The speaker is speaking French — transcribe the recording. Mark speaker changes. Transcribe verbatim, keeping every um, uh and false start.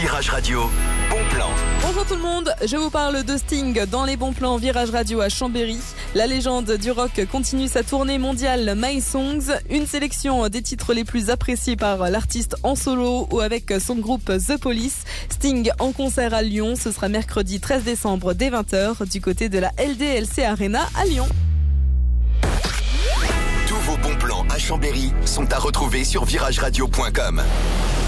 Speaker 1: Virage Radio, bon plan.
Speaker 2: Bonjour tout le monde, je vous parle de Sting dans les bons plans Virage Radio à Chambéry. La légende du rock continue sa tournée mondiale My Songs, une sélection des titres les plus appréciés par l'artiste en solo ou avec son groupe The Police. Sting en concert à Lyon, ce sera mercredi treize décembre dès vingt heures du côté de la L D L C Arena à Lyon.
Speaker 1: Tous vos bons plans à Chambéry sont à retrouver sur virage radio point com.